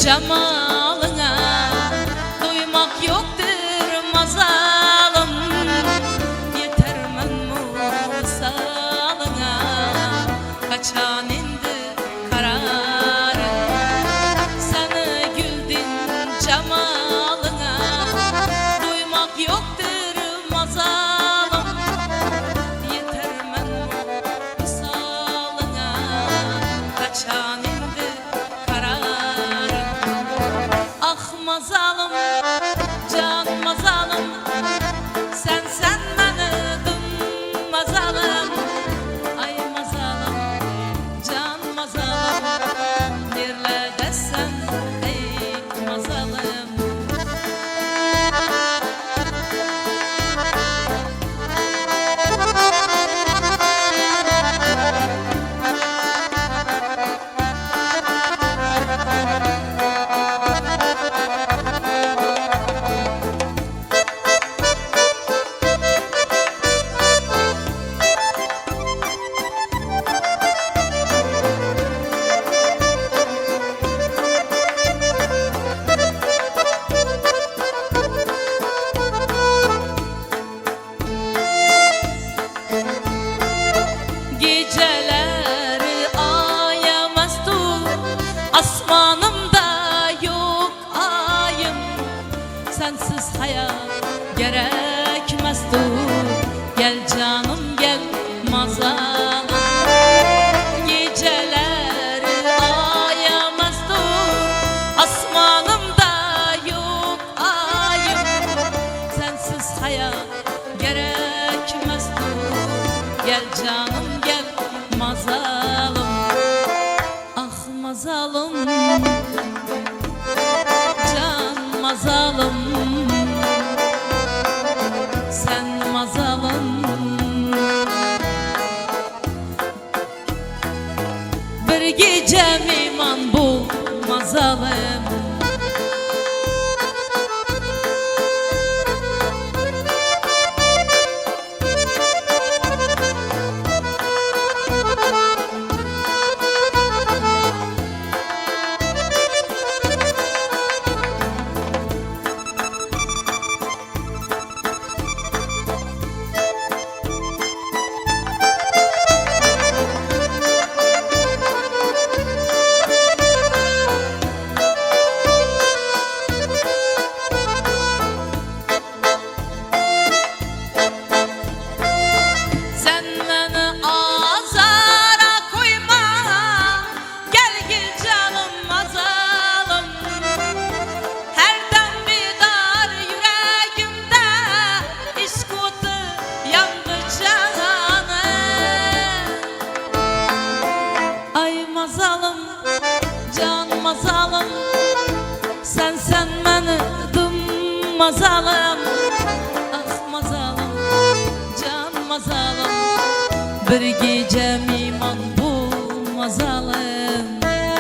cemalına, duymak yoktur mazalım. Yeter men musalına, kaçan indi kararın. Seni güldün cemalına, duymak yoktur mazalım. Yeter men musalına, kaçan indi kararın. Ah mazalım, can mazalım, sen beni dım mazalım. Ay mazalım, can mazalım, nereldesin ey mazalım. Geceleri aya mestur, asmanımda yok ayım. Sensiz hayat gerekmezdur, gel canım gel mazalım. Geceleri aya mestur, asmanımda yok ayım. Sensiz hayat gerekmezdur, gel canım gel mazalım. Ah mazalım, can mazalım, sen mazalım. Bir gece iman bu mazalım. Mazalım, can mazalım, sen beni dım mazalım. Ah mazalım, can mazalım, bir gece iman bu mazalım.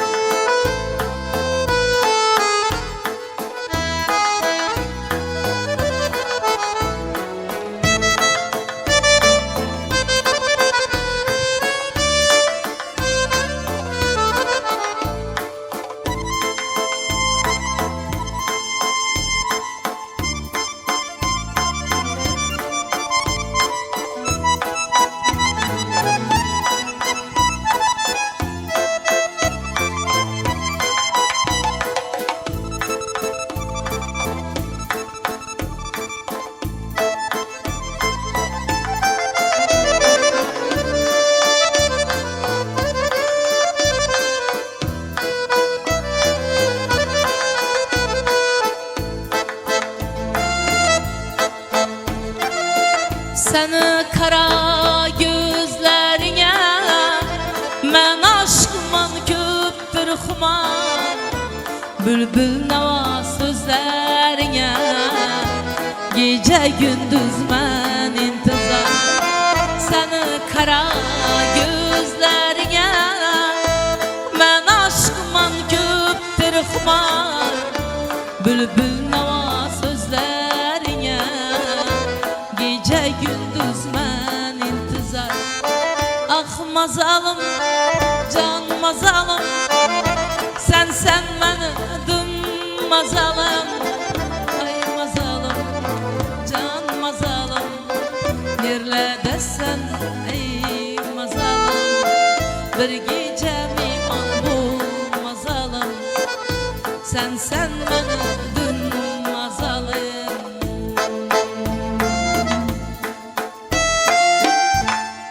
Seni kara gözlerine, men aşkıman köptür xumar. Bülbül nava sözlerine, gece gündüz men intizar. Seni kara gözlerine, men aşkıman köptür xumar. Bülbül nava sözlerine, gece gündüz men intizar. Ah mazalım, can mazalım, sen beni mazalım, ay mazalım, can mazalım. Yerledesen ey mazalım, bir gece mihman bu mazalım. Sen beni